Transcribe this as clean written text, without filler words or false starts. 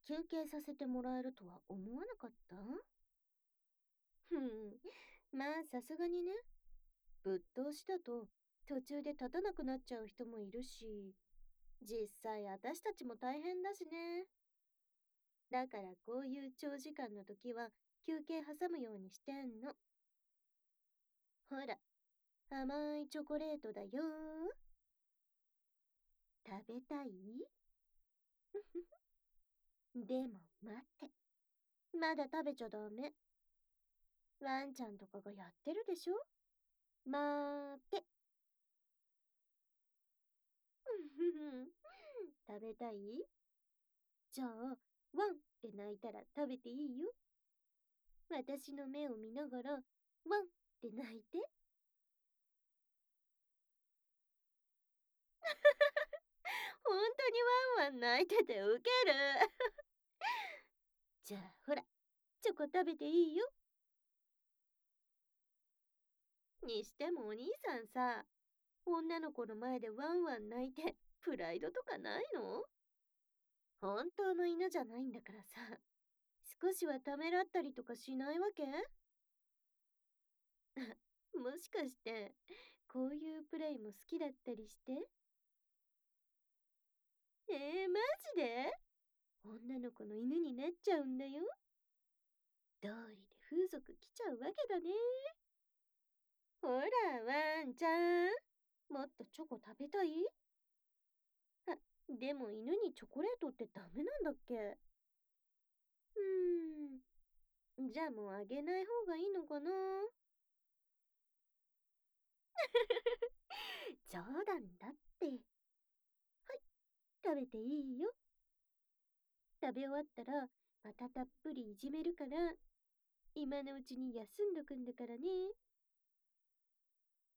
休憩させてもらえるとは思わなかった？ふん、まあさすがにね。ぶっ通しだと途中で立たなくなっちゃう人もいるし、実際私たちも大変だしね。だからこういう長時間の時は休憩挟むようにしてんの。ほら、甘いチョコレートだよ。食べたい？でも待って。まだ食べちゃダメ。ワンちゃんとかがやってるでしょ？待って。食べたい？じゃあ、ワンって泣いたら食べていいよ。私の目を見ながら、ワンって泣いて。本当にワンワン泣いててウケる。じゃあ、ほら、チョコ食べていいよ。にしてもお兄さんさ、女の子の前でワンワン泣いて、プライドとかないの？本当の犬じゃないんだからさ、少しはためらったりとかしないわけ？もしかして、こういうプレイも好きだったりして？マジで？女の子の犬になっちゃうんだよ。道理で風俗来ちゃうわけだね。ほら、ワンちゃん。もっとチョコ食べたい？あ、でも犬にチョコレートってダメなんだっけ？じゃあもうあげない方がいいのかな？冗談だって。はい、食べていいよ。食べ終わったら、またたっぷりいじめるから、今のうちに休んどくんだからね。